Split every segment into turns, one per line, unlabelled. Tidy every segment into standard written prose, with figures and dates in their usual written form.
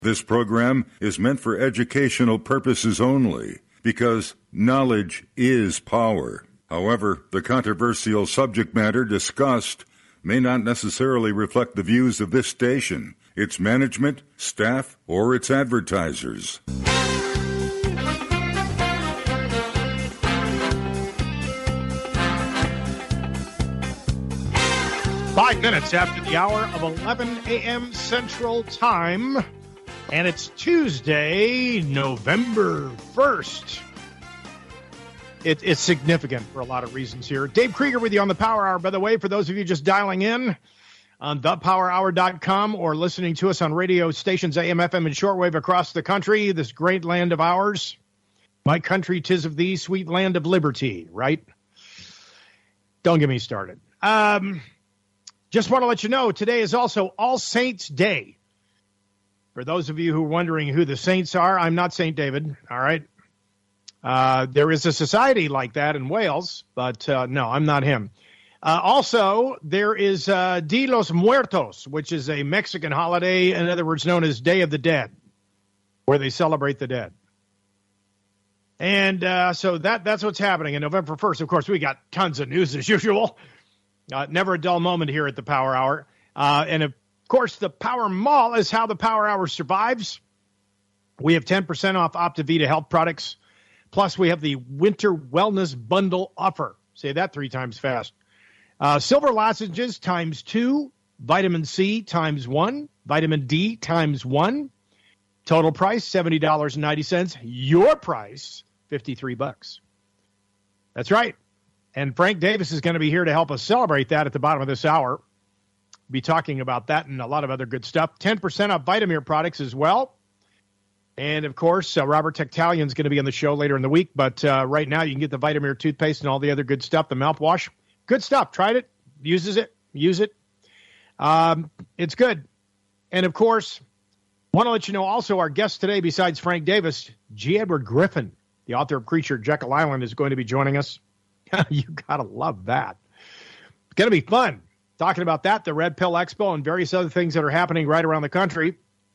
This program is meant for educational purposes only because knowledge is power. However, the controversial subject matter discussed may not necessarily reflect the views of this station, its management, staff, or its advertisers.
5 minutes after the hour of 11 a.m. Central Time, and it's Tuesday, November 1st. It's significant for a lot of reasons here. Dave Krieger with you on the Power Hour. By the way, for those of you just dialing in on thepowerhour.com or listening to us on radio stations AM, FM, and shortwave across the country, this great land of ours, my country, 'tis of thee, sweet land of liberty, right? Don't get me started. Just want to let you know, today is also All Saints Day. For those of you who are wondering who the saints are, I'm not St. David, all right? There is a society like that in Wales, but no, I'm not him. Also, there is Dia los Muertos, which is a Mexican holiday, in other words, known as Day of the Dead, where they celebrate the dead. And so that's what's happening on November 1st. Of course, we got tons of news as usual. Never a dull moment here at the Power Hour. And, of course, the Power Mall is how the Power Hour survives. We have 10% off Optavita health products. Plus, we have the Winter Wellness Bundle offer. Say that 3 times fast. Silver lozenges times 2, vitamin C times 1, vitamin D times 1. Total price, $70.90. Your price, $53. That's right. And Frank Davis is going to be here to help us celebrate that at the bottom of this hour. We'll be talking about that and a lot of other good stuff. 10% off Vitamir products as well. And, of course, Robert Tectalion is going to be on the show later in the week. But right now you can get the Vitamir toothpaste and all the other good stuff, the mouthwash. Good stuff. Tried it. Use it. It's good. And, of course, want to let you know also our guest today, besides Frank Davis, G. Edward Griffin, the author of Creature Jekyll Island, is going to be joining us. You got to love that. It's going to be fun talking about that, the Red Pill Expo, and various other things that are happening right around the country.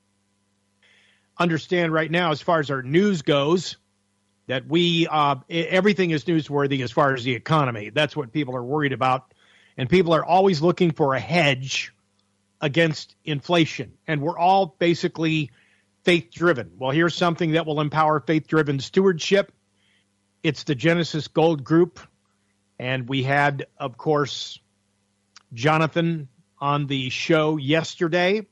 Understand right now, as far as our news goes, that we everything is newsworthy as far as the economy. That's what people are worried about. And people are always looking for a hedge against inflation. And we're all basically faith-driven. Well, here's something that will empower faith-driven stewardship. It's the Genesis Gold Group. And we had, of course, Jonathan on the show yesterday.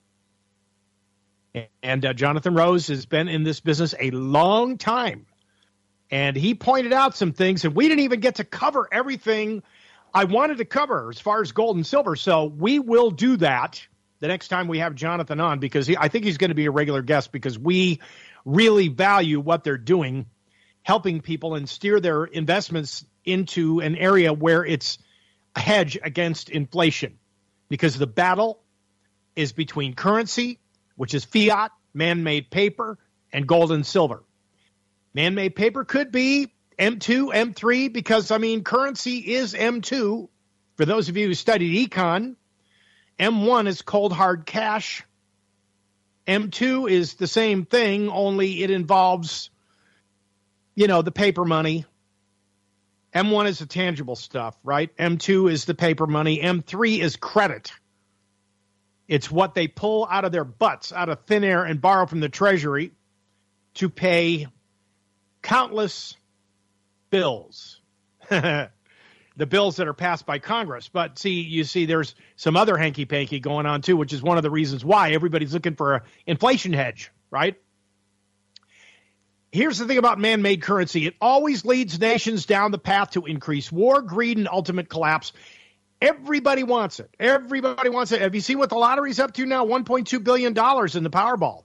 And Jonathan Rose has been in this business a long time. And he pointed out some things, and we didn't even get to cover everything I wanted to cover as far as gold and silver. So we will do that the next time we have Jonathan on, because I think he's going to be a regular guest, because we really value what they're doing, helping people and steer their investments into an area where it's a hedge against inflation, because the battle is between currency, which is fiat, man-made paper, and gold and silver. Man-made paper could be M2, M3, because, currency is M2. For those of you who studied econ, M1 is cold, hard cash. M2 is the same thing, only it involves, the paper money. M1 is the tangible stuff, right? M2 is the paper money. M3 is credit. It's what they pull out of their butts, out of thin air, and borrow from the Treasury to pay countless bills. The bills that are passed by Congress. But you see there's some other hanky-panky going on too, which is one of the reasons why everybody's looking for an inflation hedge, right? Here's the thing about man-made currency. It always leads nations down the path to increase war, greed, and ultimate collapse. Everybody wants it. Everybody wants it. Have you seen what the lottery's up to now? $1.2 billion in the Powerball.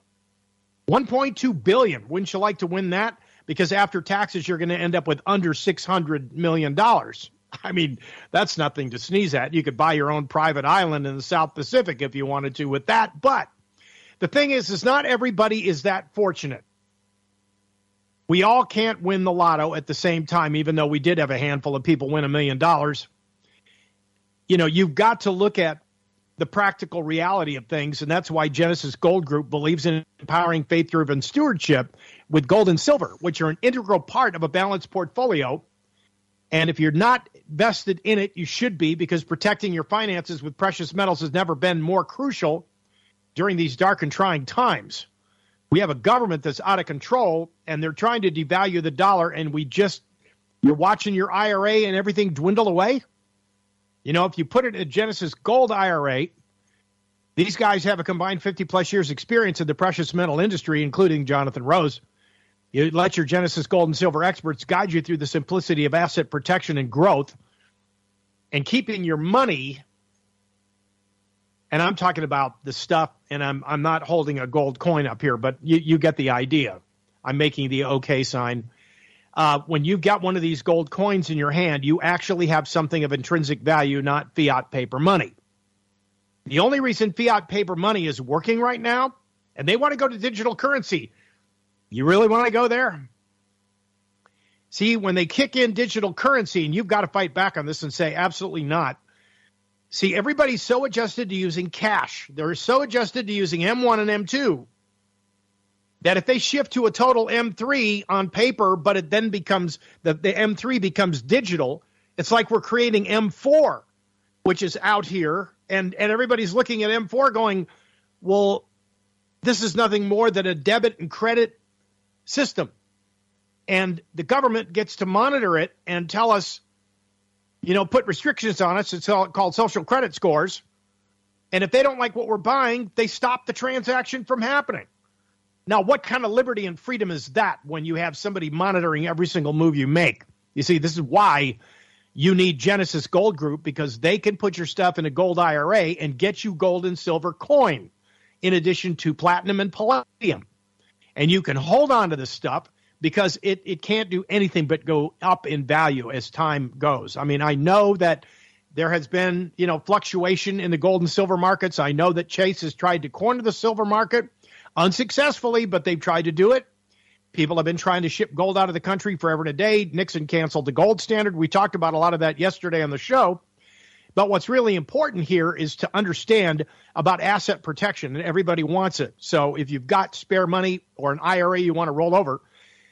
$1.2 billion. Wouldn't you like to win that? Because after taxes, you're going to end up with under $600 million. That's nothing to sneeze at. You could buy your own private island in the South Pacific if you wanted to with that. But the thing is not everybody is that fortunate. We all can't win the lotto at the same time, even though we did have a handful of people win $1 million. You've got to look at the practical reality of things, and that's why Genesis Gold Group believes in empowering faith-driven stewardship with gold and silver, which are an integral part of a balanced portfolio. And if you're not vested in it, you should be, because protecting your finances with precious metals has never been more crucial during these dark and trying times. We have a government that's out of control, and they're trying to devalue the dollar, and you're watching your IRA and everything dwindle away. You know, if you put it in a Genesis Gold IRA, these guys have a combined 50-plus years experience in the precious metal industry, including Jonathan Rose. You let your Genesis Gold and Silver experts guide you through the simplicity of asset protection and growth and keeping your money. And I'm talking about the stuff, and I'm not holding a gold coin up here, but you get the idea. I'm making the okay sign. When you've got one of these gold coins in your hand, you actually have something of intrinsic value, not fiat paper money. The only reason fiat paper money is working right now, and they want to go to digital currency. You really want to go there? See, when they kick in digital currency, and you've got to fight back on this and say, absolutely not. See, everybody's so adjusted to using cash. They're so adjusted to using M1 and M2 that if they shift to a total M3 on paper, but it then becomes, the M3 becomes digital, it's like we're creating M4, which is out here, and everybody's looking at M4 going, well, this is nothing more than a debit and credit system. And the government gets to monitor it and tell us, you know, put restrictions on us. It's called social credit scores. And if they don't like what we're buying, they stop the transaction from happening. Now, what kind of liberty and freedom is that when you have somebody monitoring every single move you make? You see, this is why you need Genesis Gold Group, because they can put your stuff in a gold IRA and get you gold and silver coin in addition to platinum and palladium. And you can hold on to this stuff because it can't do anything but go up in value as time goes. I mean, I know that there has been, you know, fluctuation in the gold and silver markets. I know that Chase has tried to corner the silver market unsuccessfully, but they've tried to do it. People have been trying to ship gold out of the country forever and a day. Nixon canceled the gold standard. We talked about a lot of that yesterday on the show. But what's really important here is to understand about asset protection, and everybody wants it. So if you've got spare money or an IRA you want to roll over,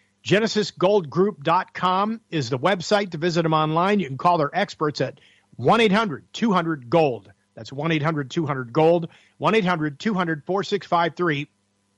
GenesisGoldGroup.com is the website to visit them online. You can call their experts at 1-800-200-GOLD. That's 1-800-200-GOLD, 1-800-200-4653.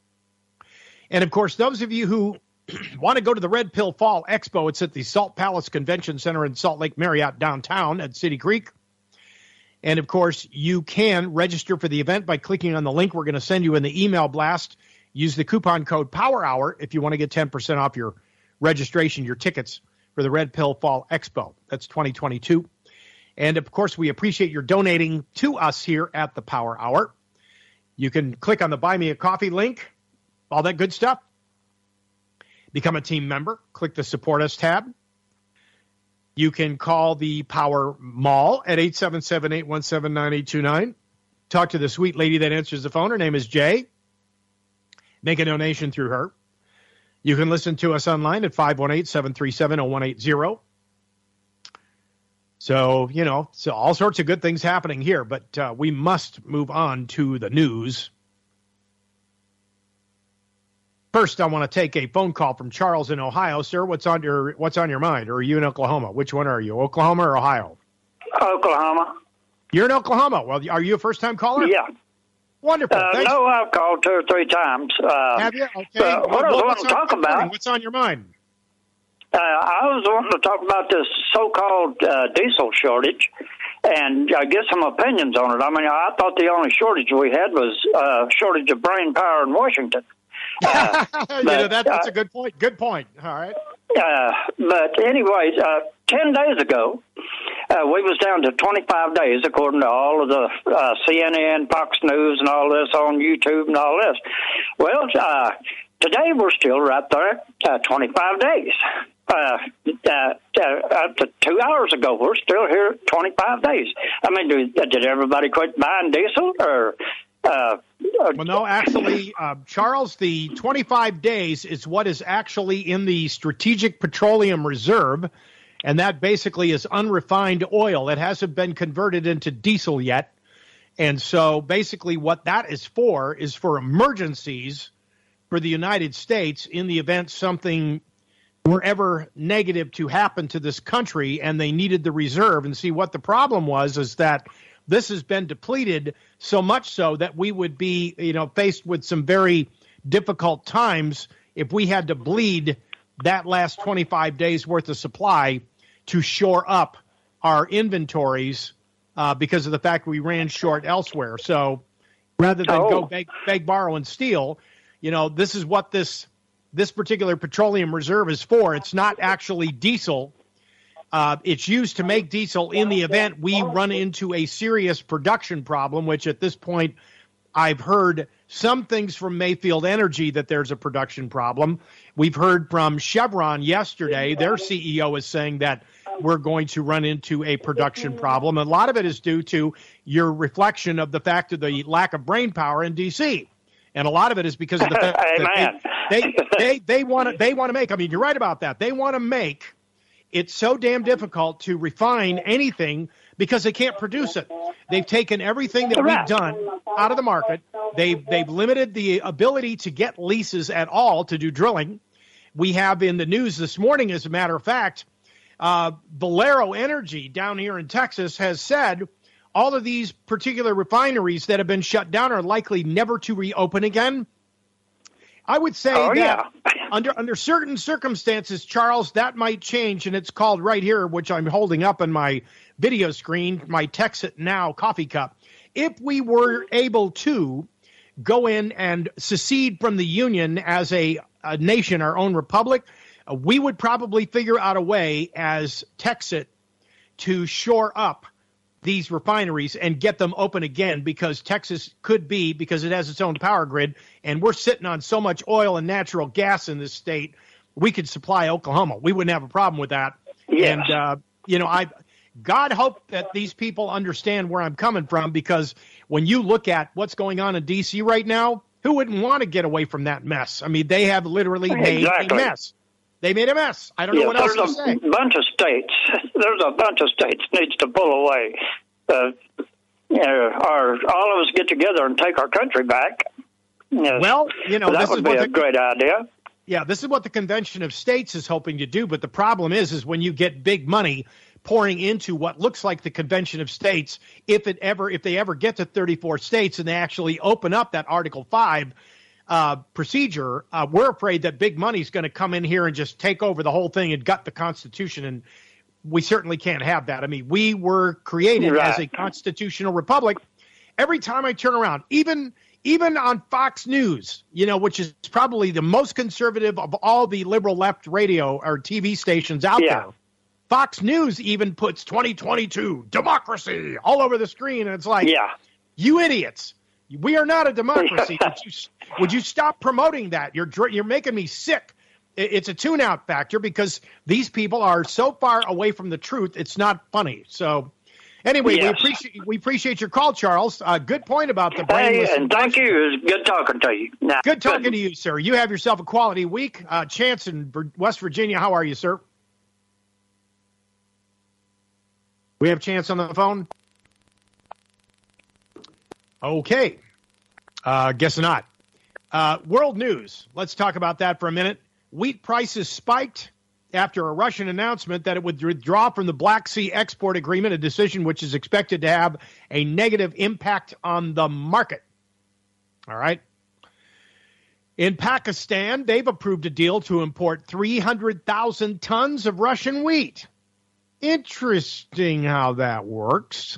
And, of course, those of you who want to go to the Red Pill Fall Expo, it's at the Salt Palace Convention Center in Salt Lake Marriott downtown at City Creek. And, of course, you can register for the event by clicking on the link we're going to send you in the email blast. Use the coupon code POWERHOUR if you want to get 10% off your registration, your tickets for the Red Pill Fall Expo. That's 2022. And, of course, we appreciate your donating to us here at the Power Hour. You can click on the Buy Me a Coffee link, all that good stuff. Become a team member. Click the Support Us tab. You can call the Power Mall at 877-817-9829. Talk to the sweet lady that answers the phone. Her name is Jay. Make a donation through her. You can listen to us online at 518-737-0180. So, you know, so all sorts of good things happening here, but we must move on to the news. First, I want to take a phone call from Charles in Ohio. Sir, what's on your mind? Or are you in Oklahoma? Which one are you, Oklahoma or Ohio?
Oklahoma.
You're in Oklahoma. Well, are you a first-time caller?
Yeah.
Wonderful.
No, I've called 2 or 3 times.
Have you? Okay.
What I was wanting to talk about.
What's on your mind?
I was wanting to talk about this so-called diesel shortage and get some opinions on it. I mean, I thought the only shortage we had was shortage of brain power in Washington.
That's a good point. Good point. All right.
But anyways, 10 days ago, we was down to 25 days, according to all of the CNN, Fox News, and all this on YouTube and all this. Well, today we're still right there at 25 days. Up to 2 hours ago, we're still here at 25 days. I mean, did everybody quit buying diesel or...
well, no, actually, Charles, the 25 days is what is actually in the Strategic Petroleum Reserve, and that basically is unrefined oil. It hasn't been converted into diesel yet, And so basically what that is for emergencies for the United States in the event something were ever negative to happen to this country and they needed the reserve. And see, what the problem was is that this has been depleted so much so that we would be, faced with some very difficult times if we had to bleed that last 25 days worth of supply to shore up our inventories because of the fact we ran short elsewhere. So rather than go beg, borrow, and steal, this is what this particular petroleum reserve is for. It's not actually diesel. It's used to make diesel in the event we run into a serious production problem, which at this point I've heard some things from Mayfield Energy that there's a production problem. We've heard from Chevron yesterday. Their CEO is saying that we're going to run into a production problem. A lot of it is due to your reflection of the fact of the lack of brain power in D.C. And a lot of it is because of the fact that they want to make, you're right about that. They want to make it so damn difficult to refine anything because they can't produce it. They've taken everything that we've done out of the market. They've limited the ability to get leases at all to do drilling. We have in the news this morning, as a matter of fact, Valero Energy down here in Texas has said all of these particular refineries that have been shut down are likely never to reopen again. I would say under certain circumstances, Charles, that might change, and it's called right here, which I'm holding up on my video screen, my Texit Now coffee cup. If we were able to go in and secede from the Union as a nation, our own republic, we would probably figure out a way as Texas to shore up these refineries and get them open again, because Texas could be, because it has its own power grid, and we're sitting on so much oil and natural gas in this state, we could supply Oklahoma. We wouldn't have a problem with that.
Yes.
And, God hope that these people understand where I'm coming from, because when you look at what's going on in D.C. right now, who wouldn't want to get away from that mess? They have literally made a mess. They made a mess. I don't know what else to say.
There's a bunch of states needs to pull away. Or all of us get together and take our country back. Yes.
Well,
that would be a great idea.
Yeah, this is what the Convention of States is hoping to do. But the problem is when you get big money pouring into what looks like the Convention of States, if they ever get to 34 states and they actually open up that Article 5 procedure, we're afraid that big money is going to come in here and just take over the whole thing and gut the Constitution, and we certainly can't have that. We were created as a constitutional republic. Every time I turn around, even on Fox News, which is probably the most conservative of all the liberal left radio or TV stations out there, Fox News even puts 2022 democracy all over the screen, and it's like, you idiots. We are not a democracy. Would you stop promoting that? You're making me sick. It's a tune-out factor because these people are so far away from the truth. It's not funny. So, anyway, we appreciate your call, Charles. Good point about the brainless.
Hey, and thank you. It was good talking to you.
Good talking to you, sir. You have yourself a quality week. Chance in West Virginia, how are you, sir? We have Chance on the phone. Okay. Guess not. World news. Let's talk about that for a minute. Wheat prices spiked after a Russian announcement that it would withdraw from the Black Sea export agreement, a decision which is expected to have a negative impact on the market. All right. In Pakistan, they've approved a deal to import 300,000 tons of Russian wheat. Interesting how that works.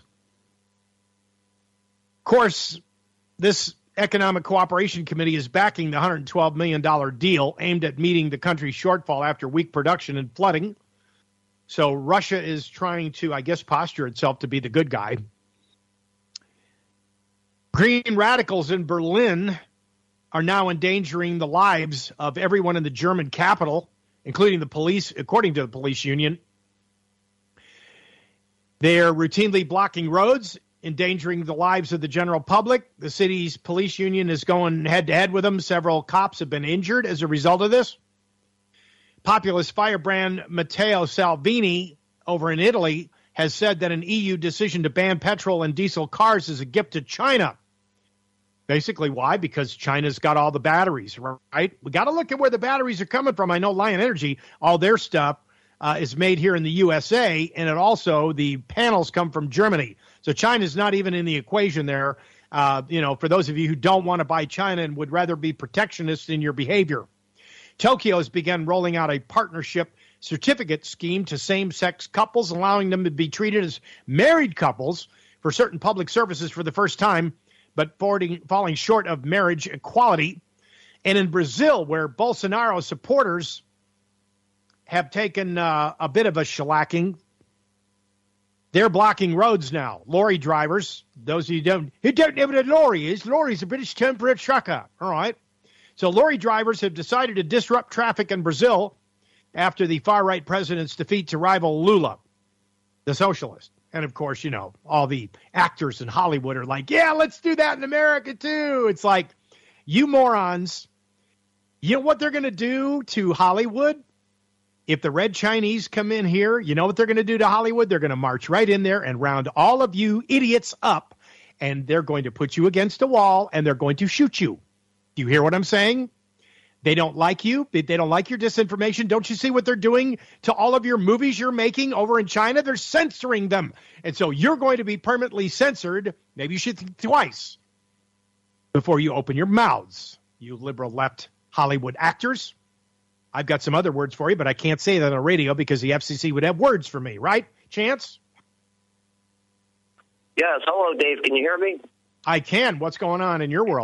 Of course, this Economic Cooperation Committee is backing the $112 million deal aimed at meeting the country's shortfall after weak production and flooding. So Russia is trying to, I guess, posture itself to be the good guy. Green radicals in Berlin are now endangering the lives of everyone in the German capital, including the police, according to the police union. They're routinely blocking roads, endangering the lives of the general public. The city's police union is going head-to-head with them. Several cops have been injured as a result of this. Populist firebrand Matteo Salvini over in Italy has said that an EU decision to ban petrol and diesel cars is a gift to China. Basically, why? Because China's got all the batteries, right? We got to look at where the batteries are coming from. I know Lion Energy, all their stuff is made here in the USA, and it also, the panels come from Germany. So China's not even in the equation there. For those of you who don't want to buy China and would rather be protectionist in your behavior. Tokyo has begun rolling out a partnership certificate scheme to same-sex couples, allowing them to be treated as married couples for certain public services for the first time, but falling short of marriage equality. And in Brazil, where Bolsonaro supporters have taken a bit of a shellacking, they're blocking roads now. Lorry drivers, those of you who don't know what a lorry is, lorry's a British term for a trucker, all right? So lorry drivers have decided to disrupt traffic in Brazil after the far-right president's defeat to rival Lula, the socialist. And, of course, all the actors in Hollywood are like, yeah, let's do that in America, too. It's like, you morons, you know what they're going to do to Hollywood? If the red Chinese come in here, you know what they're going to do to Hollywood? They're going to march right in there and round all of you idiots up, and they're going to put you against a wall, and they're going to shoot you. Do you hear what I'm saying? They don't like you. They don't like your disinformation. Don't you see what they're doing to all of your movies you're making over in China? They're censoring them. And so you're going to be permanently censored. Maybe you should think twice before you open your mouths, you liberal left Hollywood actors. I've got some other words for you, but I can't say that on the radio because the FCC would have words for me, right, Chance?
Yes. Hello, Dave. Can you hear me?
I can. What's going on in your world?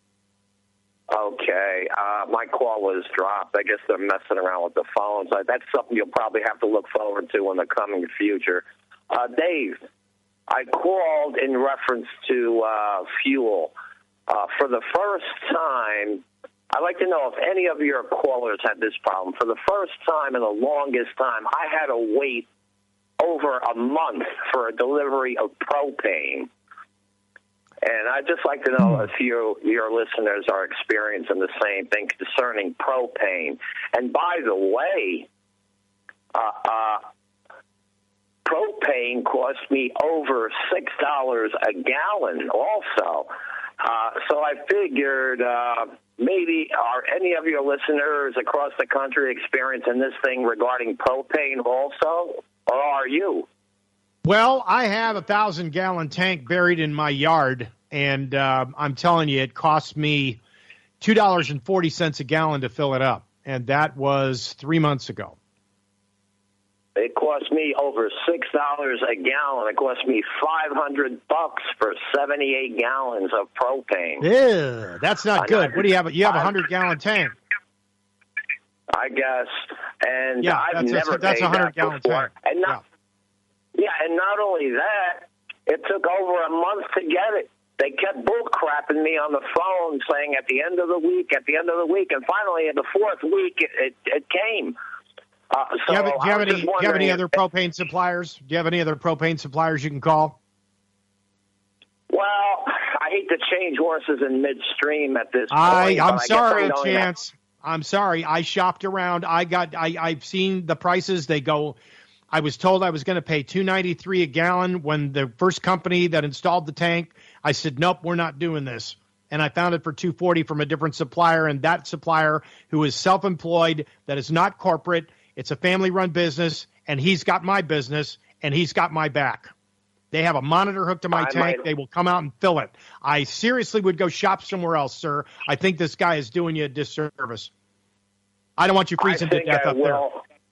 Okay. My call was dropped. I guess they're messing around with the phones. That's something you'll probably have to look forward to in the coming future. Dave, I called in reference to fuel. For the first time, I'd like to know if any of your callers had this problem. For the first time in the longest time, I had to wait over a month for a delivery of propane. And I'd just like to know if your listeners are experiencing the same thing concerning propane. And by the way, propane cost me over $6 a gallon also. So I figured maybe are any of your listeners across the country experiencing this thing regarding propane also, or are you?
Well, I have a 1,000-gallon tank buried in my yard, and I'm telling you, it cost me $2.40 a gallon to fill it up, and that was 3 months ago.
It cost me over $6 a gallon. It cost me $500 for 78 gallons of propane.
Yeah, that's not good. What do you have? You have a 100-gallon tank.
I guess, and
yeah,
I've never
that's
paid
a 100-gallon tank.
And and not only that, it took over a month to get it. They kept bull crapping me on the phone, saying at the end of the week, and finally in the fourth week, it came.
Do you have any other propane suppliers? Do you have any other propane suppliers you can call?
Well, I hate to change horses in midstream at this point.
I'm sorry, Chance. I'm sorry. I shopped around. I've seen the prices. They go. I was told I was going to pay $2.93 a gallon when the first company that installed the tank. I said, nope, we're not doing this. And I found it for $2.40 from a different supplier, and that supplier, who is self-employed, that is not corporate, it's a family-run business, and he's got my business, and he's got my back. They have a monitor hooked to my tank. They will come out and fill it. I seriously would go shop somewhere else, sir. I think this guy is doing you a disservice. I don't want you freezing to death up there.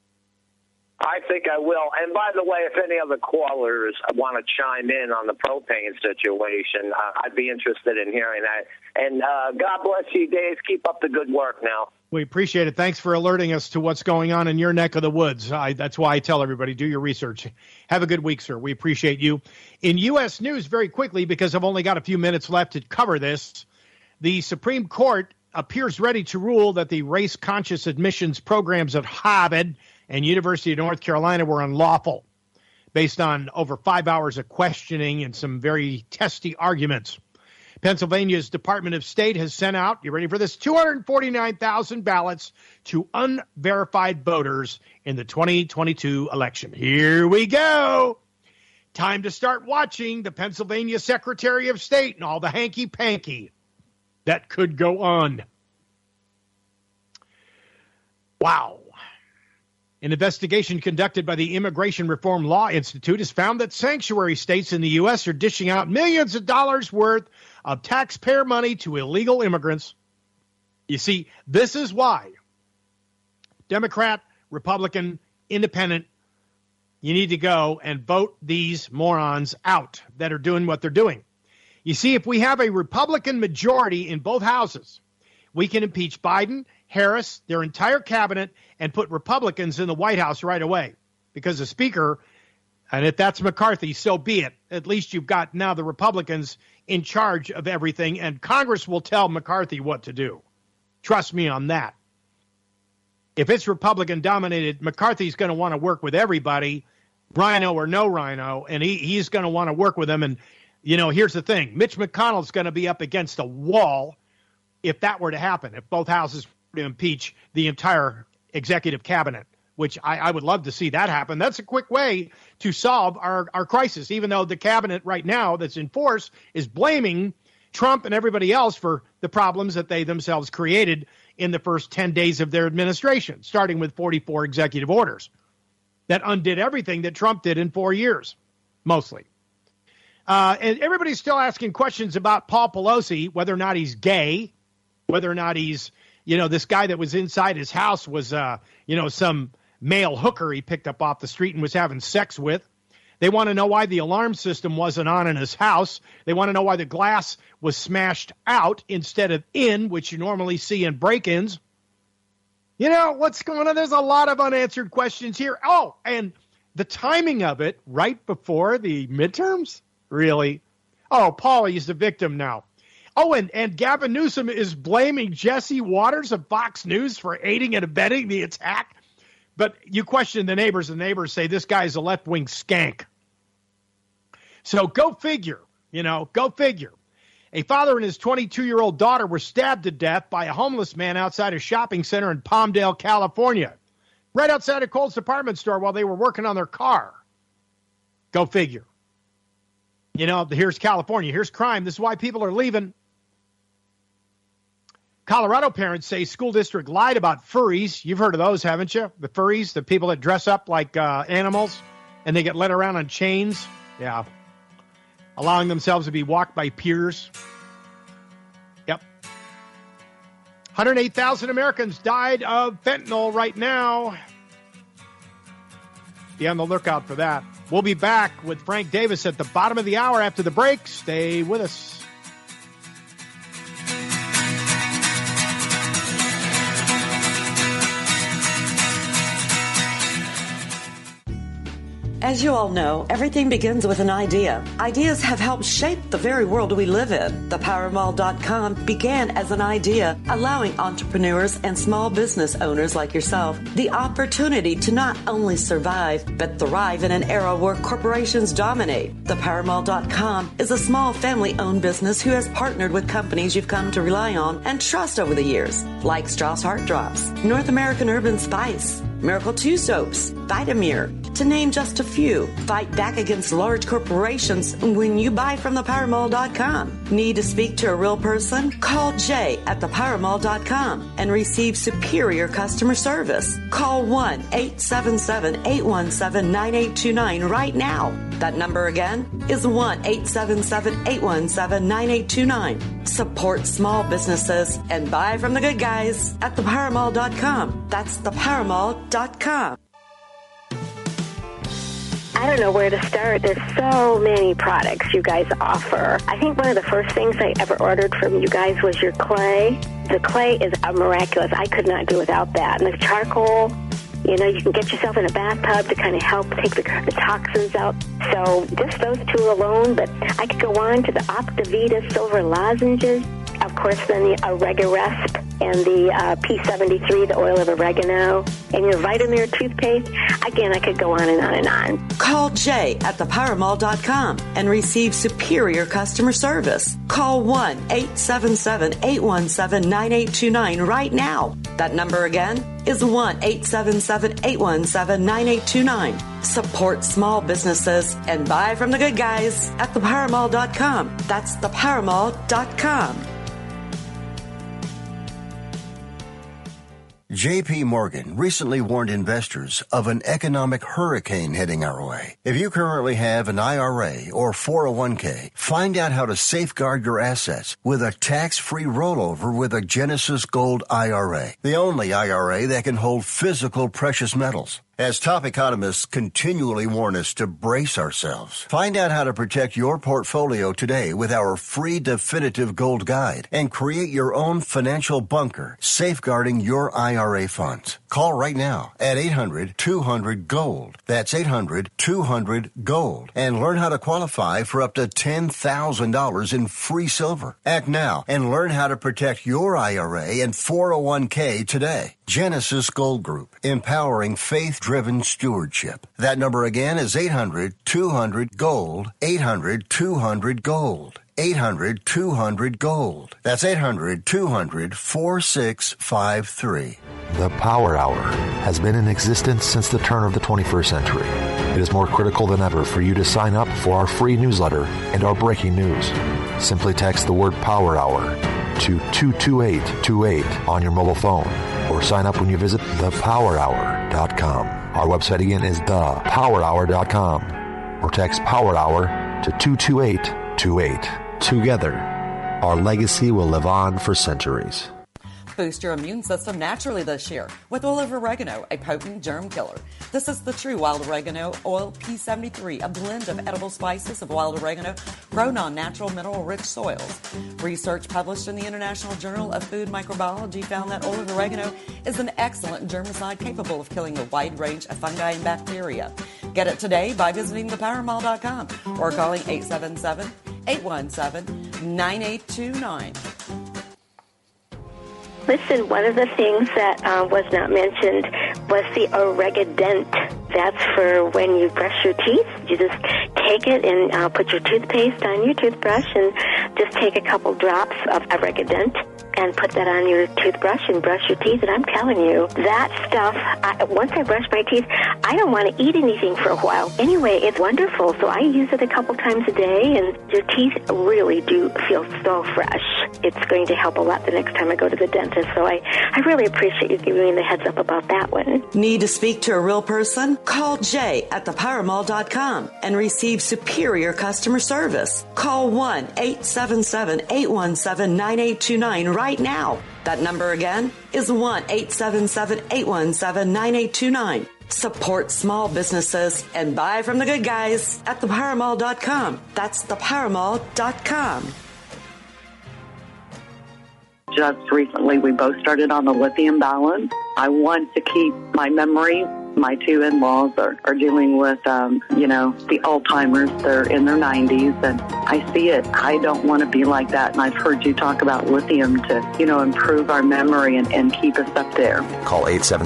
I think I will. And by the way, if any other callers want to chime in on the propane situation, I'd be interested in hearing that. And God bless you, Dave. Keep up the good work now.
We appreciate it. Thanks for alerting us to what's going on in your neck of the woods. That's why I tell everybody, do your research. Have a good week, sir. We appreciate you. In U.S. news, very quickly, because I've only got a few minutes left to cover this, the Supreme Court appears ready to rule that the race-conscious admissions programs at Harvard and University of North Carolina were unlawful, based on over 5 hours of questioning and some very testy arguments. Pennsylvania's Department of State has sent out, you ready for this, 249,000 ballots to unverified voters in the 2022 election. Here we go. Time to start watching the Pennsylvania Secretary of State and all the hanky-panky that could go on. Wow. An investigation conducted by the Immigration Reform Law Institute has found that sanctuary states in the U.S. are dishing out millions of dollars worth of taxpayer money to illegal immigrants. You see, this is why Democrat, Republican, Independent, you need to go and vote these morons out that are doing what they're doing. You see, if we have a Republican majority in both houses, we can impeach Biden, Harris, their entire cabinet, and put Republicans in the White House right away. Because the Speaker, and if that's McCarthy, so be it. At least you've got now the Republicans in charge of everything, and Congress will tell McCarthy what to do. Trust me on that. If it's Republican-dominated, McCarthy's going to want to work with everybody, rhino or no rhino, and he's going to want to work with them. And, you know, here's the thing. Mitch McConnell's going to be up against a wall if that were to happen, if both houses were to impeach the entire executive cabinet, which I would love to see that happen. That's a quick way to solve our crisis, even though the cabinet right now that's in force is blaming Trump and everybody else for the problems that they themselves created in the first 10 days of their administration, starting with 44 executive orders that undid everything that Trump did in 4 years, mostly. And everybody's still asking questions about Paul Pelosi, whether or not he's gay, whether or not he's, you know, this guy that was inside his house was, you know, some male hooker he picked up off the street and was having sex with. They want to know why the alarm system wasn't on in his house. They want to know why the glass was smashed out instead of in, which you normally see in break-ins. You know, what's going on? There's a lot of unanswered questions here. Oh, and the timing of it right before the midterms? Really? Oh, Paulie's the victim now. Oh, and Gavin Newsom is blaming Jesse Waters of Fox News for aiding and abetting the attack. But you question the neighbors, and the neighbors say this guy's a left-wing skank. So go figure, you know, go figure. A father and his 22-year-old daughter were stabbed to death by a homeless man outside a shopping center in Palmdale, California, right outside a Kohl's department store while they were working on their car. Go figure. You know, here's California. Here's crime. This is why people are leaving. Colorado parents say school district lied about furries. You've heard of those, haven't you? The furries, the people that dress up like animals and they get led around on chains. Yeah. Allowing themselves to be walked by peers. Yep. 108,000 Americans died of fentanyl right now. Be on the lookout for that. We'll be back with Frank Davis at the bottom of the hour after the break. Stay with us.
As you all know, everything begins with an idea. Ideas have helped shape the very world we live in. ThePowerMall.com began as an idea, allowing entrepreneurs and small business owners like yourself the opportunity to not only survive, but thrive in an era where corporations dominate. ThePowerMall.com is a small family-owned business who has partnered with companies you've come to rely on and trust over the years, like Strauss Heart Drops, North American Urban Spice, Miracle 2 Soaps, Vitamir, to name just a few. Fight back against large corporations when you buy from ThePowerMall.com. Need to speak to a real person? Call Jay at ThePowerMall.com and receive superior customer service. Call 1-877-817-9829 right now. That number again is 1-877-817-9829. Support small businesses and buy from the good guys at ThePowerMall.com. That's ThePowerMall.com.
I don't know where to start. There's so many products you guys offer. I think one of the first things I ever ordered from you guys was your clay. The clay is miraculous. I could not do without that. And the charcoal, you know, you can get yourself in a bathtub to kind of help take the toxins out. So just those two alone, but I could go on to the Optavita silver lozenges. Of course, then the Oregarest and the P73, the oil of oregano, and your Vitamir toothpaste. Again, I could go on and on and on.
Call Jay at thepowermall.com and receive superior customer service. Call 1-877-817-9829 right now. That number again is 1-877-817-9829. Support small businesses and buy from the good guys at thepowermall.com. That's thepowermall.com.
J.P. Morgan recently warned investors of an economic hurricane heading our way. If you currently have an IRA or 401k, find out how to safeguard your assets with a tax-free rollover with a Genesis Gold IRA, the only IRA that can hold physical precious metals. As top economists continually warn us to brace ourselves, find out how to protect your portfolio today with our free definitive gold guide and create your own financial bunker safeguarding your IRA funds. Call right now at 800-200-GOLD. That's 800-200-GOLD. And learn how to qualify for up to $10,000 in free silver. Act now and learn how to protect your IRA and 401k today. Genesis Gold Group, empowering faith-driven stewardship. That number again is 800-200-GOLD, 800-200-GOLD, 800-200-GOLD. That's 800-200-4653.
The Power Hour has been in existence since the turn of the 21st century. It is more critical than ever for you to sign up for our free newsletter and our breaking news. Simply text the word Power Hour to 22828 on your mobile phone, or sign up when you visit thepowerhour.com. Our website again is thepowerhour.com, or text Power Hour to 22828. Together, our legacy will live on for centuries.
Boost your immune system naturally this year with oil of oregano, a potent germ killer. This is the true wild oregano oil P73, a blend of edible spices of wild oregano grown on natural mineral-rich soils. Research published in the International Journal of Food Microbiology found that oil of oregano is an excellent germicide capable of killing a wide range of fungi and bacteria. Get it today by visiting thepowermall.com or calling 877-817-9829.
Listen, one of the things that was not mentioned was the Oregadent. That's for when you brush your teeth. You just take it and put your toothpaste on your toothbrush and just take a couple drops of Oregadent and put that on your toothbrush and brush your teeth. And I'm telling you, that stuff, once I brush my teeth, I don't want to eat anything for a while. Anyway, it's wonderful. So I use it a couple times a day, and your teeth really do feel so fresh. It's going to help a lot the next time I go to the dentist. So I really appreciate you giving me the heads up about that one.
Need to speak to a real person? Call Jay at thepowermall.com and receive superior customer service. Call 1-877-817-9829 right now. That number again is 1-877-817-9829. Support small businesses and buy from the good guys at thepowermall.com. That's thepowermall.com.
Just recently, we both started on the lithium balance. I want to keep my memory. My two in-laws are dealing with, the Alzheimer's. They're in their 90s, and I see it. I don't want to be like that, and I've heard you talk about lithium to, improve our memory and keep us up there.
Call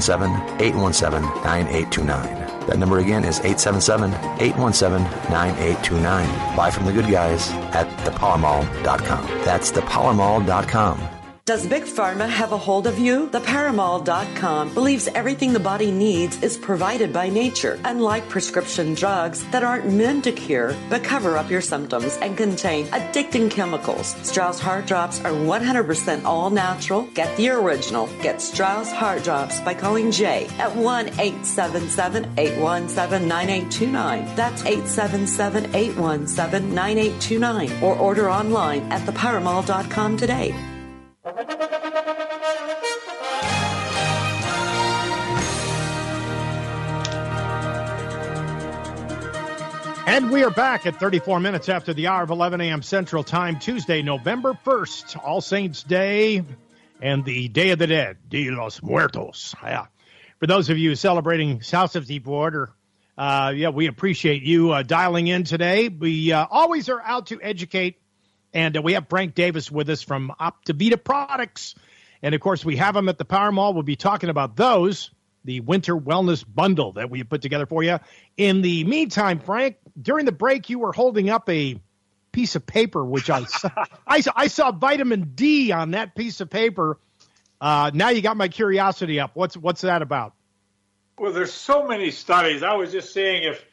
877-817-9829. That number again is 877-817-9829. Buy from the good guys at thepowermall.com. That's thepowermall.com.
Does Big Pharma have a hold of you? ThePowermall.com believes everything the body needs is provided by nature, unlike prescription drugs that aren't meant to cure but cover up your symptoms and contain addicting chemicals. Strauss Heart Drops are 100% all natural. Get the original. Get Strauss Heart Drops by calling Jay at 1-877-817-9829. That's 877-817-9829. Or order online at ThePowermall.com today.
And we are back at 34 minutes after the hour of 11 a.m. Central Time, Tuesday, November 1st, All Saints Day and the Day of the Dead, Dia de los Muertos. Yeah. For those of you celebrating South of the Border, we appreciate you dialing in today. We always are out to educate And we have Frank Davis with us from Optivita Products. And, of course, we have him at the Power Mall. We'll be talking about those, the Winter Wellness Bundle that we put together for you. In the meantime, Frank, during the break, you were holding up a piece of paper, which I saw vitamin D on that piece of paper. Now you got my curiosity up. What's that about?
Well, there's so many studies. I was just seeing if,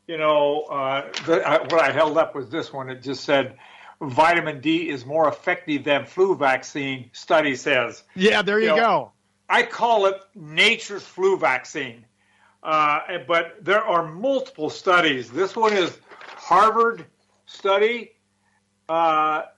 what I held up was this one. It just said, vitamin D is more effective than flu vaccine, study says.
Yeah, there you go.
I call it nature's flu vaccine. But there are multiple studies. This one is Harvard study talking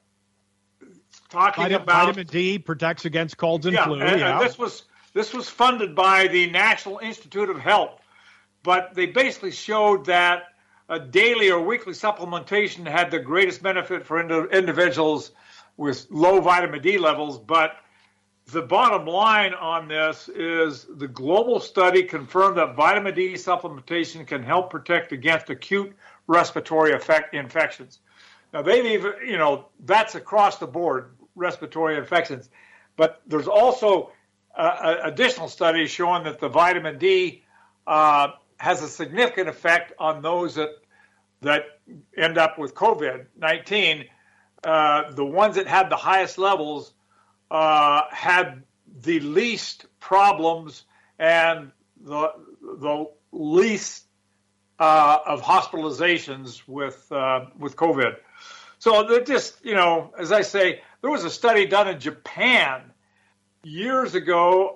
about
vitamin D protects against colds and flu.
And this was funded by the National Institute of Health. But they basically showed that a daily or weekly supplementation had the greatest benefit for individuals with low vitamin D levels. But the bottom line on this is the global study confirmed that vitamin D supplementation can help protect against acute respiratory infections. Now, they've even, that's across the board, respiratory infections. But there's also additional studies showing that the vitamin D has a significant effect on those that end up with COVID-19. The ones that had the highest levels had the least problems and the least of hospitalizations with COVID. So they're just, as I say, there was a study done in Japan years ago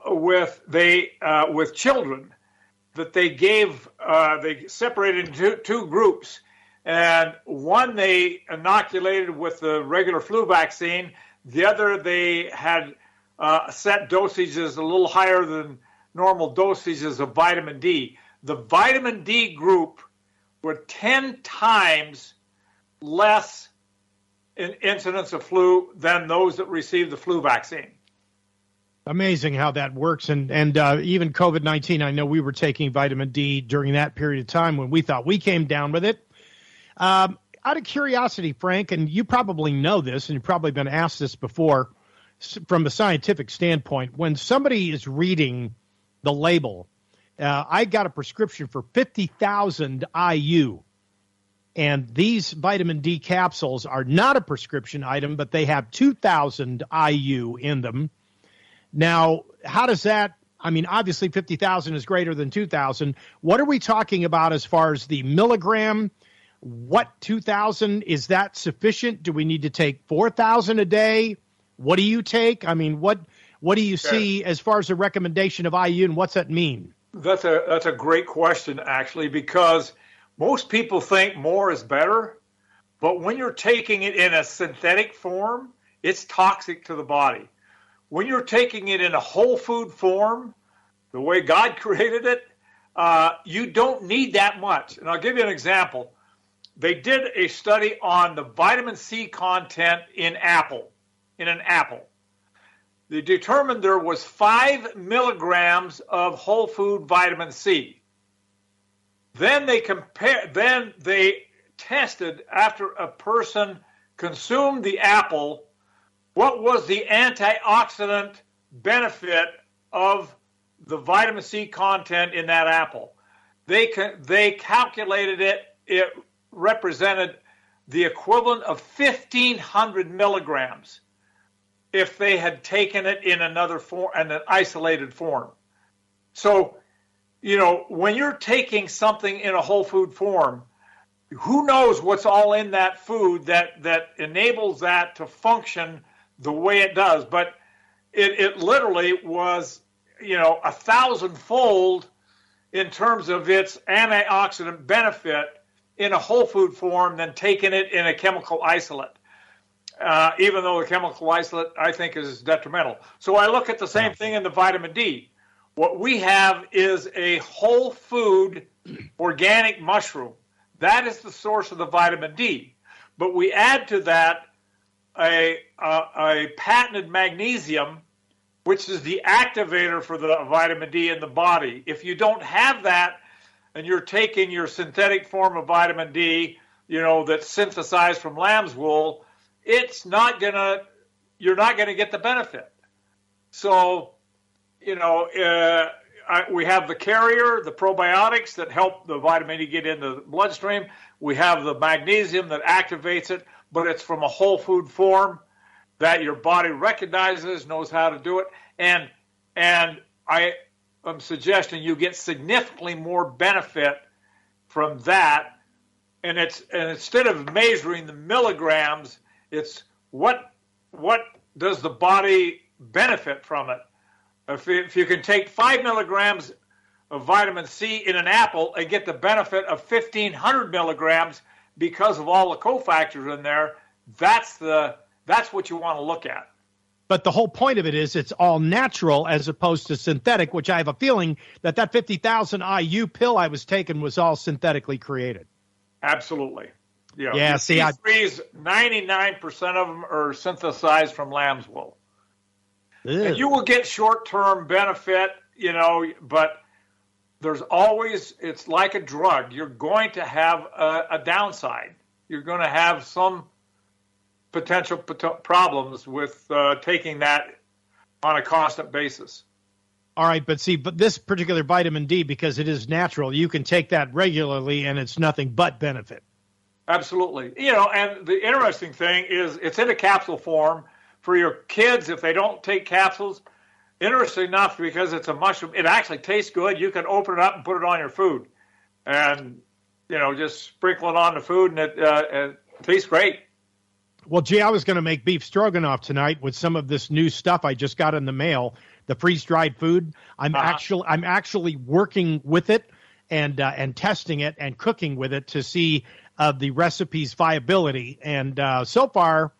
with children that they gave, they separated into two groups. And one they inoculated with the regular flu vaccine. The other they had set dosages a little higher than normal dosages of vitamin D. The vitamin D group were 10 times less in incidence of flu than those that received the flu vaccine.
Amazing how that works. And even COVID-19, I know we were taking vitamin D during that period of time when we thought we came down with it. Out of curiosity, Frank, and you probably know this, and you've probably been asked this before from a scientific standpoint, when somebody is reading the label, I got a prescription for 50,000 IU, and these vitamin D capsules are not a prescription item, but they have 2,000 IU in them. Now, how does that, obviously 50,000 is greater than 2,000. What are we talking about as far as the milligram? What 2,000, is that sufficient? Do we need to take 4,000 a day? What do you take? What do you see as far as a recommendation of IU, and what's that mean?
That's a great question, actually, because most people think more is better, but when you're taking it in a synthetic form, it's toxic to the body. When you're taking it in a whole food form, the way God created it, you don't need that much. And I'll give you an example. They did a study on the vitamin C content in an apple. They determined there was 5 milligrams of whole food vitamin C. Then they tested after a person consumed the apple, what was the antioxidant benefit of the vitamin C content in that apple. They calculated it represented the equivalent of 1,500 milligrams if they had taken it in another form, in an isolated form. So, when you're taking something in a whole food form, who knows what's all in that food that enables that to function the way it does. But it literally was, 1,000-fold in terms of its antioxidant benefit in a whole food form than taking it in a chemical isolate. Even though the chemical isolate, I think, is detrimental. So I look at the same thing in the vitamin D. What we have is a whole food organic mushroom. That is the source of the vitamin D. But we add to that a patented magnesium, which is the activator for the vitamin D in the body. If you don't have that and you're taking your synthetic form of vitamin D, that's synthesized from lamb's wool, you're not gonna get the benefit. So, we have the carrier, the probiotics that help the vitamin D get into the bloodstream. We have the magnesium that activates it, but it's from a whole food form that your body recognizes, knows how to do it. And I am suggesting you get significantly more benefit from that. And instead of measuring the milligrams, it's what does the body benefit from it? If you can take 5 milligrams of vitamin C in an apple and get the benefit of 1,500 milligrams because of all the cofactors in there, that's what you want to look at.
But the whole point of it is it's all natural as opposed to synthetic, which I have a feeling that 50,000 IU pill I was taking was all synthetically created.
Absolutely.
Yeah. See,
99% of them are synthesized from lamb's wool.
Ew.
And you will get short-term benefit, but there's always, it's like a drug. You're going to have a downside. You're going to have some potential problems with taking that on a constant basis.
All right, but this particular vitamin D, because it is natural, you can take that regularly and it's nothing but benefit.
Absolutely. And the interesting thing is it's in a capsule form for your kids if they don't take capsules. Interesting enough, because it's a mushroom, it actually tastes good. You can open it up and put it on your food and, just sprinkle it on the food and it tastes great.
Well, gee, I was going to make beef stroganoff tonight with some of this new stuff I just got in the mail, the freeze-dried food. I'm actually working with it and testing it and cooking with it to see the recipe's viability. And so far,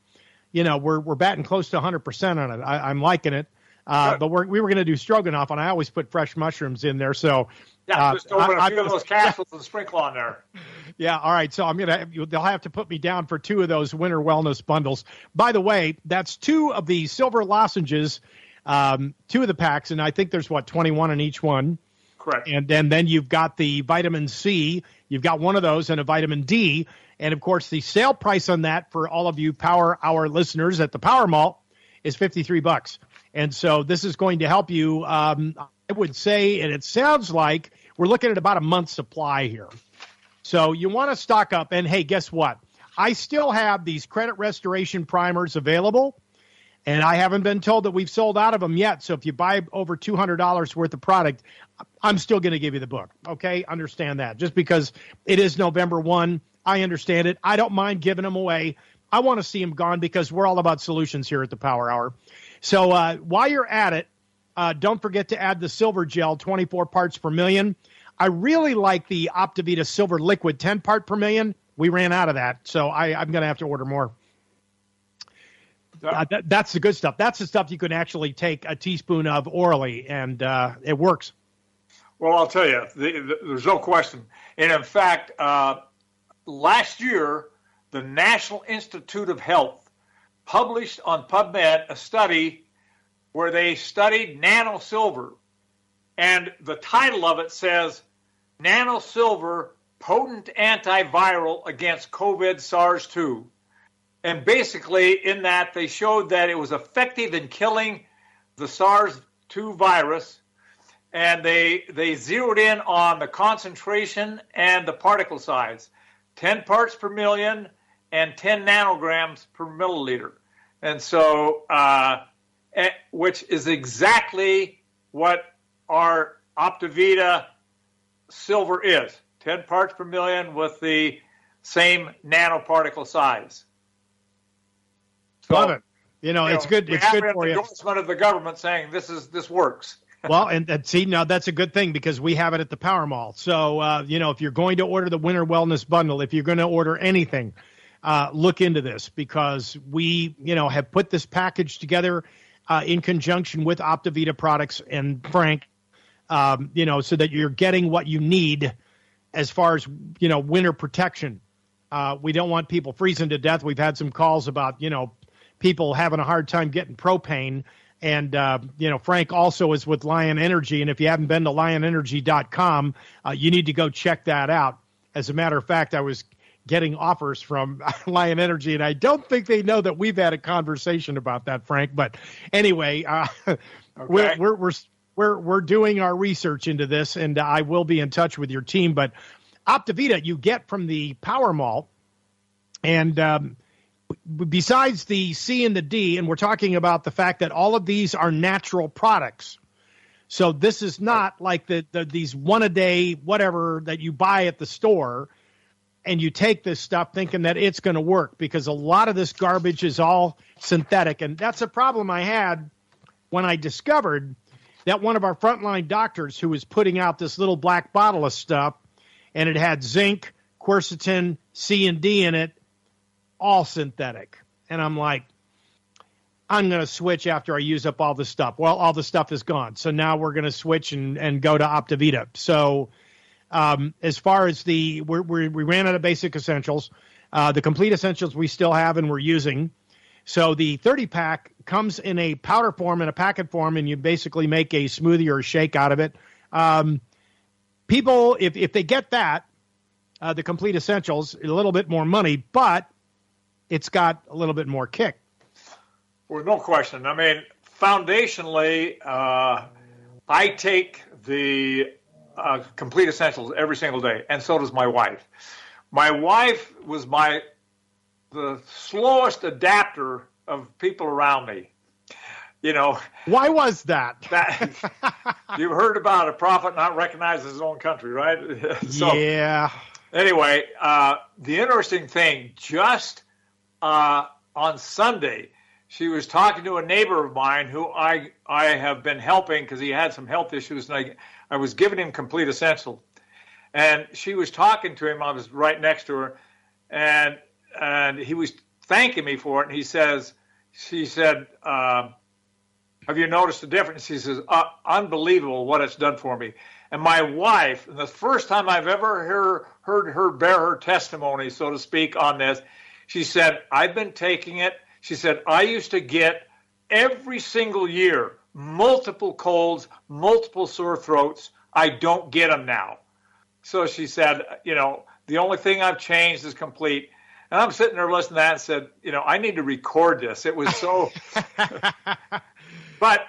we're batting close to 100% on it. I'm liking it. But we were going to do stroganoff, and I always put fresh mushrooms in there. So
just open a few of those capsules and sprinkle on there.
Yeah, all right. So they'll have to put me down for 2 of those winter wellness bundles. By the way, that's 2 of the silver lozenges, 2 of the packs, and I think there's 21 in each one.
Correct.
And then you've got the vitamin C. You've got one of those and a vitamin D. And, of course, the sale price on that for all of you Power Hour listeners at the Power Mall is $53. And so this is going to help you, I would say, and it sounds like we're looking at about a month's supply here. So you want to stock up. And, hey, guess what? I still have these credit restoration primers available, and I haven't been told that we've sold out of them yet. So if you buy over $200 worth of product, I'm still going to give you the book. Okay? Understand that. Just because it is November 1, I understand it. I don't mind giving them away. I want to see them gone because we're all about solutions here at the Power Hour. So while you're at it, don't forget to add the silver gel, 24 parts per million. I really like the Optivita Silver Liquid, 10 part per million. We ran out of that, so I'm going to have to order more. That's the good stuff. That's the stuff you can actually take a teaspoon of orally, and it works.
Well, I'll tell you, there's no question. And in fact, last year, the National Institute of Health published on PubMed a study where they studied nanosilver. And the title of it says, Nanosilver, Potent Antiviral Against COVID SARS-2. And basically in that they showed that it was effective in killing the SARS-2 virus. And they zeroed in on the concentration and the particle size, 10 parts per million and 10 nanograms per milliliter. And so, which is exactly what our Optivita Silver is, 10 parts per million with the same nanoparticle size. So,
love it. It's good. It's good for you.
Endorsement of the government saying this works.
Well, and see, now that's a good thing because we have it at the Power Mall. So, if you're going to order the Winter Wellness Bundle, if you're going to order anything, look into this because we, have put this package together in conjunction with Optivita products and Frank, so that you're getting what you need as far as, winter protection. We don't want people freezing to death. We've had some calls about, people having a hard time getting propane. And, Frank also is with Lion Energy. And if you haven't been to lionenergy.com, you need to go check that out. As a matter of fact, I was getting offers from Lion Energy, and I don't think they know that we've had a conversation about that, Frank. But anyway,
okay.
we're doing our research into this, and I will be in touch with your team. But Optivita, you get from the Power Mall, and besides the C and the D, and we're talking about the fact that all of these are natural products. So this is not like these one-a-day whatever that you buy at the store, and you take this stuff thinking that it's going to work, because a lot of this garbage is all synthetic. And that's a problem I had when I discovered that one of our frontline doctors who was putting out this little black bottle of stuff, and it had zinc, quercetin, C and D in it, all synthetic. And I'm like, I'm going to switch after I use up all the stuff. Well, all the stuff is gone. So now we're going to switch and go to Optivita. So as far as we ran out of basic essentials, the complete essentials we still have and we're using. So the 30-pack comes in a powder form and a packet form, and you basically make a smoothie or a shake out of it. People, if they get that, the complete essentials, a little bit more money, but it's got a little bit more kick.
Well, no question. I mean, foundationally, I take the complete essentials every single day, and so does my wife. My wife was the slowest adapter of people around me. You know,
why was that?
You've heard about a prophet not recognized in his own country, right? So,
yeah.
Anyway, the interesting thing, just on Sunday, she was talking to a neighbor of mine who I have been helping because he had some health issues, and I was giving him complete essential. And she was talking to him. I was right next to her, and he was thanking me for it. And she said, have you noticed the difference? He says, unbelievable what it's done for me. And my wife, and the first time I've ever heard her bear her testimony, so to speak, on this, she said, I've been taking it. She said, I used to get every single year multiple colds, multiple sore throats. I don't get them now. So she said, the only thing I've changed is complete. And I'm sitting there listening to that and said, I need to record this. It was so... But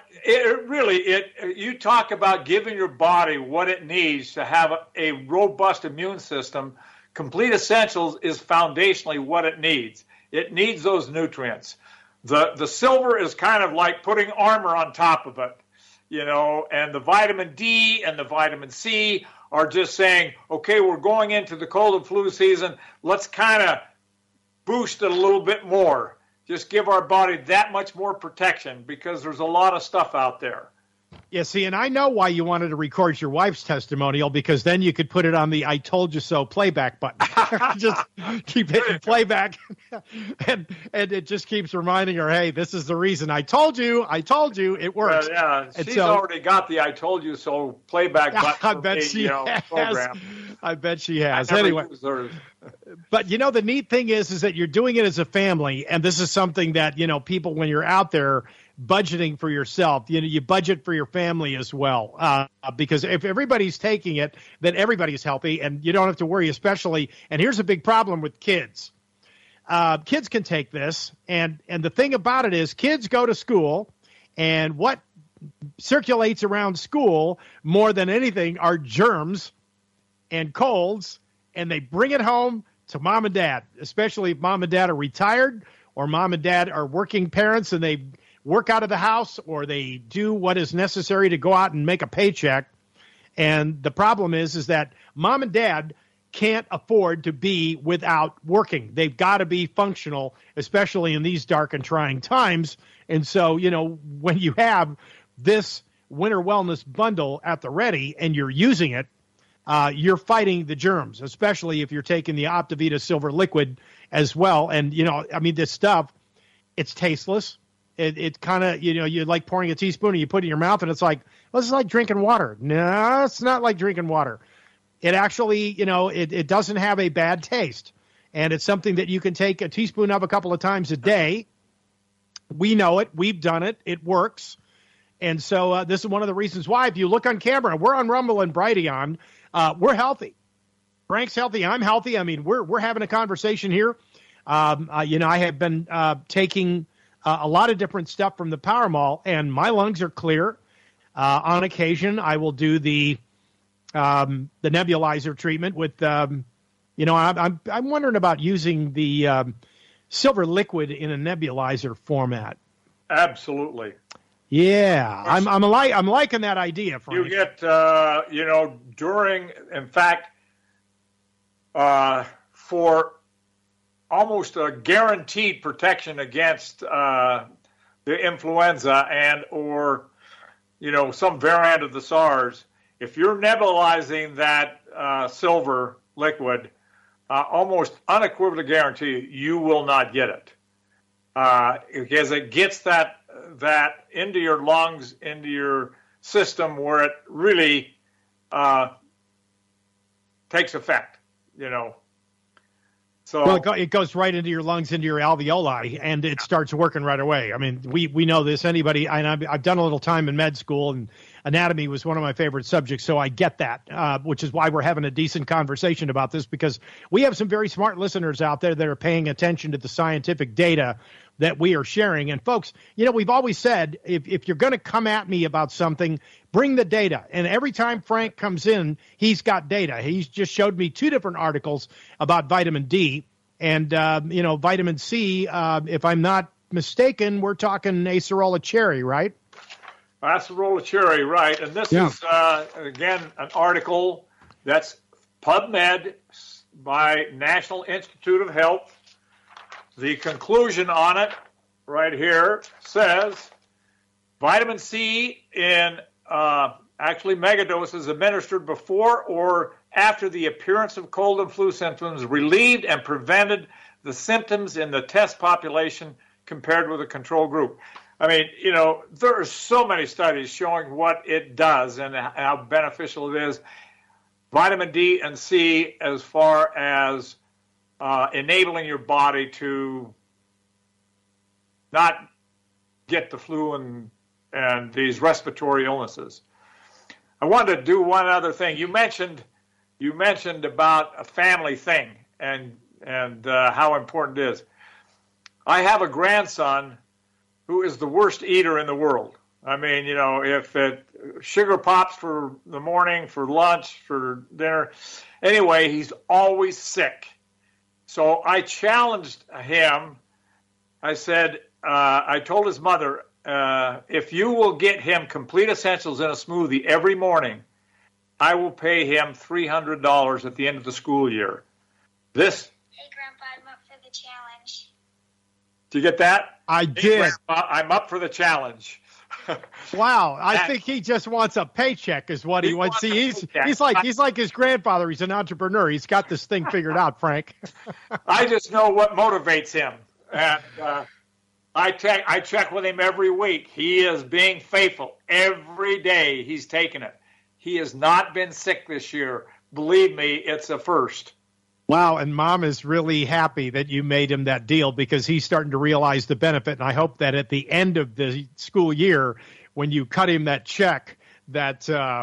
you talk about giving your body what it needs to have a robust immune system. Complete Essentials is foundationally what it needs. It needs those nutrients. The silver is kind of like putting armor on top of it, and the vitamin D and the vitamin C are just saying, okay, we're going into the cold and flu season. Let's kind of boost it a little bit more. Just give our body that much more protection because there's a lot of stuff out there.
Yeah, see, and I know why you wanted to record your wife's testimonial, because then you could put it on the I told you so playback button. Just keep hitting playback, and it just keeps reminding her, hey, this is the reason. I told you, it works.
Yeah, she's already got the I told you so playback button.
I bet she has.
Program.
I bet she has. Anyway, but the neat thing is that you're doing it as a family, and this is something that, people, when you're out there budgeting for yourself, you budget for your family as well, because if everybody's taking it, then everybody's healthy, and you don't have to worry, especially, and here's a big problem with kids. Kids can take this, and the thing about it is kids go to school, and what circulates around school more than anything are germs and colds, and they bring it home to mom and dad, especially if mom and dad are retired or mom and dad are working parents and they work out of the house or they do what is necessary to go out and make a paycheck. And the problem is that mom and dad can't afford to be without working. They've got to be functional, especially in these dark and trying times. And so, when you have this winter wellness bundle at the ready and you're using it, you're fighting the germs, especially if you're taking the Optivita Silver Liquid as well. And, this stuff, it's tasteless. It kind of, you're like pouring a teaspoon and you put it in your mouth and it's like, well, it's like drinking water. No, it's not like drinking water. It actually, it doesn't have a bad taste. And it's something that you can take a teaspoon of a couple of times a day. We know it. We've done it. It works. And so this is one of the reasons why, if you look on camera, we're on Rumble and Brighteon. We're healthy. Frank's healthy. I'm healthy. I mean, we're having a conversation here. I have been taking a lot of different stuff from the Powermall, and my lungs are clear. On occasion, I will do the nebulizer treatment with, I'm wondering about using the silver liquid in a nebulizer format.
Absolutely.
Yeah, I'm liking that idea, Frank.
You get, in fact, for almost a guaranteed protection against the influenza and or, some variant of the SARS, if you're nebulizing that silver liquid, almost unequivocally guarantee you will not get it. Because it gets that into your lungs, into your system where it really takes effect, So,
well, it goes right into your lungs, into your alveoli, and it starts working right away. I mean, we know this. Anybody, and I've done a little time in med school, and anatomy was one of my favorite subjects, so I get that, which is why we're having a decent conversation about this, because we have some very smart listeners out there that are paying attention to the scientific data that we are sharing. And folks, we've always said, if you're going to come at me about something, bring the data. And every time Frank comes in, he's got data. He's just showed me 2 different articles about vitamin D and, vitamin C. If I'm not mistaken, we're talking acerola cherry, right?
Acerola cherry, right. And this is, again, an article that's PubMed by National Institute of Health. The conclusion on it right here says vitamin C in actually megadoses administered before or after the appearance of cold and flu symptoms relieved and prevented the symptoms in the test population compared with the control group. I mean, there are so many studies showing what it does and how beneficial it is. Vitamin D and C as far as enabling your body to not get the flu and these respiratory illnesses. I wanted to do one other thing. You mentioned about a family thing and how important it is. I have a grandson who is the worst eater in the world. I mean, if it sugar pops for the morning, for lunch, for dinner, anyway, he's always sick. So I challenged him. I said, I told his mother, if you will get him complete essentials in a smoothie every morning, I will pay him $300 at the end of the school year. Hey,
Grandpa, I'm up for the challenge.
Did you get that?
I did.
Grandpa, I'm up for the challenge.
Wow, I think he just wants a paycheck is what he wants. See, he's like his grandfather. He's an entrepreneur. He's got this thing figured out, Frank.
I just know what motivates him. And I check with him every week. He is being faithful. Every day he's taking it. He has not been sick this year. Believe me, it's a first.
Wow, and Mom is really happy that you made him that deal because he's starting to realize the benefit. And I hope that at the end of the school year, when you cut him that check, that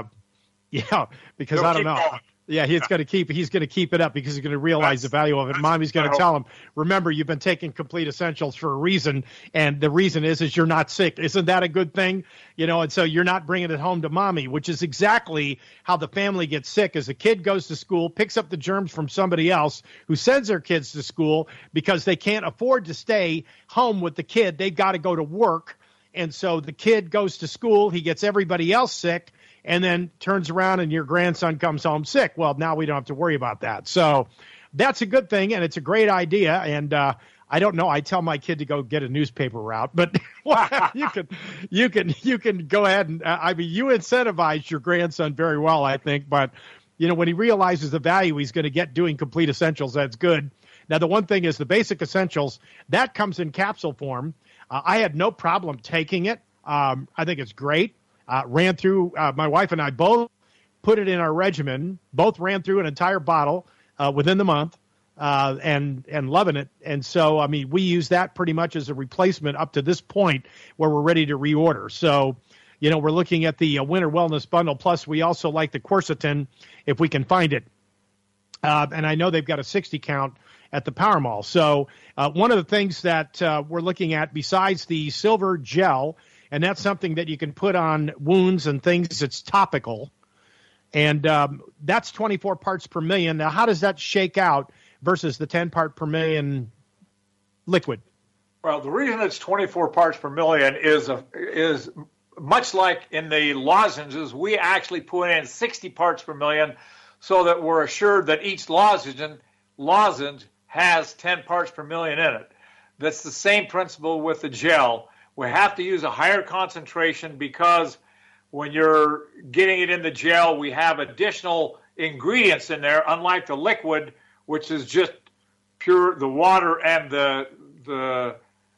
because I don't know.
Going.
Yeah, he's going to keep it up because he's going to realize the value of it. Mommy's going to tell him, remember, you've been taking complete essentials for a reason, and the reason is you're not sick. Isn't that a good thing? And so you're not bringing it home to Mommy, which is exactly how the family gets sick. As a kid goes to school, picks up the germs from somebody else who sends their kids to school because they can't afford to stay home with the kid. They've got to go to work. And so the kid goes to school, he gets everybody else sick, and then turns around and your grandson comes home sick. Well, now we don't have to worry about that. So that's a good thing, and it's a great idea. And I don't know. I tell my kid to go get a newspaper route, but you can go ahead and you incentivize your grandson very well, I think. But when he realizes the value he's going to get doing complete essentials, that's good. Now, the one thing is the basic essentials that comes in capsule form. I had no problem taking it. I think it's great. Ran through, my wife and I both put it in our regimen, both ran through an entire bottle within the month and loving it. And so, we use that pretty much as a replacement up to this point where we're ready to reorder. So, we're looking at the Winter Wellness Bundle. Plus, we also like the quercetin if we can find it. And I know they've got a 60 count at the Power Mall. So one of the things that we're looking at besides the silver gel, and that's something that you can put on wounds and things, it's topical. And that's 24 parts per million. Now, how does that shake out versus the 10 part per million liquid?
Well, the reason it's 24 parts per million is much like in the lozenges, we actually put in 60 parts per million so that we're assured that each lozenge has 10 parts per million in it. That's the same principle with the gel. We have to use a higher concentration because when you're getting it in the gel, we have additional ingredients in there, unlike the liquid, which is just pure the water and the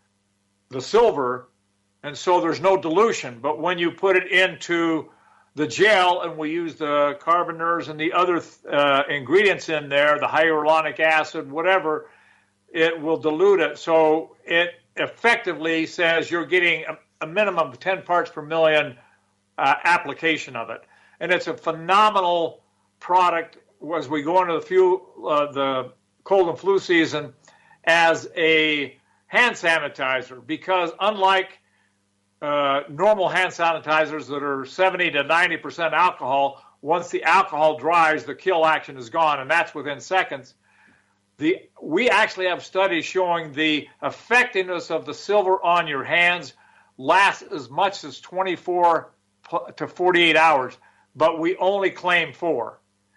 silver, and so there's no dilution. But when you put it into the gel, and we use the carboners and the other ingredients in there, the hyaluronic acid, whatever, it will dilute it. So it effectively says you're getting a minimum of 10 parts per million application of it. And it's a phenomenal product as we go into the cold and flu season as a hand sanitizer, because unlike normal hand sanitizers that are 70 to 90% alcohol, once the alcohol dries, the kill action is gone, and that's within seconds. We actually have studies showing the effectiveness of the silver on your hands lasts as much as 24 to 48 hours, but we only claim 4.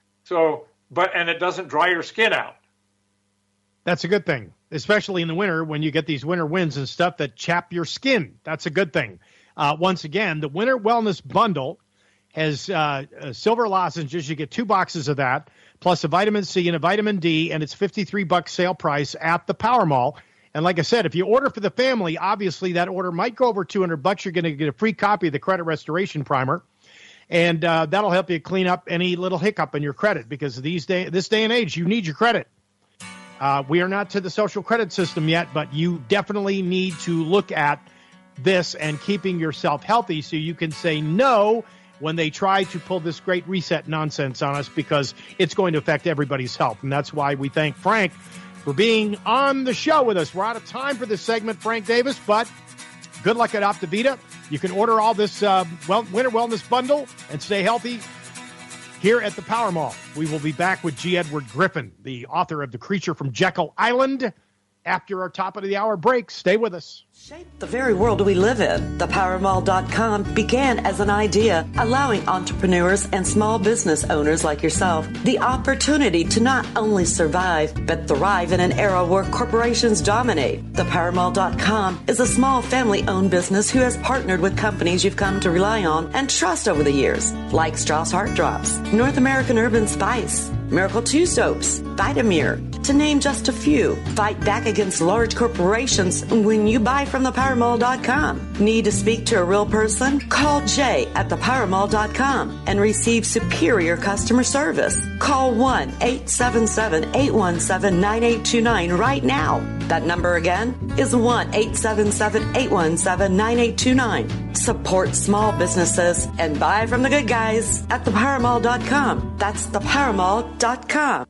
And it doesn't dry your skin out.
That's a good thing, especially in the winter when you get these winter winds and stuff that chap your skin. That's a good thing. Once again, the Winter Wellness Bundle has silver lozenges. You get 2 boxes of that, plus a vitamin C and a vitamin D, and it's $53 sale price at the Power Mall. And like I said, if you order for the family, obviously that order might go over $200. You're going to get a free copy of the Credit Restoration Primer, and that'll help you clean up any little hiccup in your credit, because this day and age, you need your credit. We are not to the social credit system yet, but you definitely need to look at this and keeping yourself healthy so you can say no when they try to pull this great reset nonsense on us, because it's going to affect everybody's health. And that's why we thank Frank for being on the show with us. We're out of time for this segment, Frank Davis, but good luck at Optavita. You can order all this Winter Wellness Bundle and stay healthy here at the Power Mall. We will be back with G. Edward Griffin, the author of The Creature from Jekyll Island, after our top of the hour break. Stay with us.
Shape the very world we live in. ThePowerMall.com began as an idea, allowing entrepreneurs and small business owners like yourself the opportunity to not only survive, but thrive in an era where corporations dominate. ThePowerMall.com is a small family-owned business who has partnered with companies you've come to rely on and trust over the years, like Strauss Heart Drops, North American Urban Spice, Miracle 2 Soaps, Vitamir, to name just a few. Fight back against large corporations when you buy from ThePowerMall.com. Need to speak to a real person? Call Jay at ThePowerMall.com and receive superior customer service. Call 1-877-817-9829 right now. That number again is 1-877-817-9829. Support small businesses and buy from the good guys at ThePowerMall.com. That's ThePowerMall.com.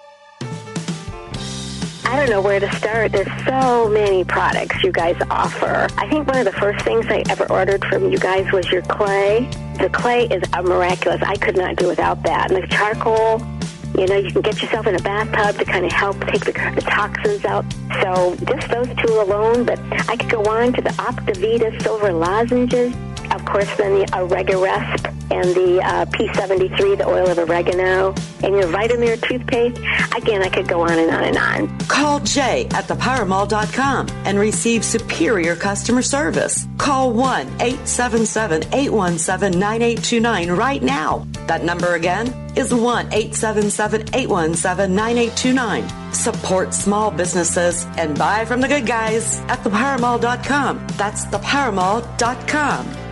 I don't know where to start. There's so many products you guys offer. I think one of the first things I ever ordered from you guys was your clay. The clay is miraculous. I could not do without that. And the charcoal, you know, you can get yourself in a bathtub to kind of help take the toxins out. So just those two alone, but I could go on to the Optavita silver lozenges. Of course, then the Oregarest and the P73, the oil of oregano, and your Vitamir toothpaste. Again, I could go on and on and on.
Call Jay at ThePowerMall.com and receive superior customer service. Call 1-877-817-9829 right now. That number again is 1-877-817-9829. Support small businesses and buy from the good guys at ThePowerMall.com. That's ThePowerMall.com.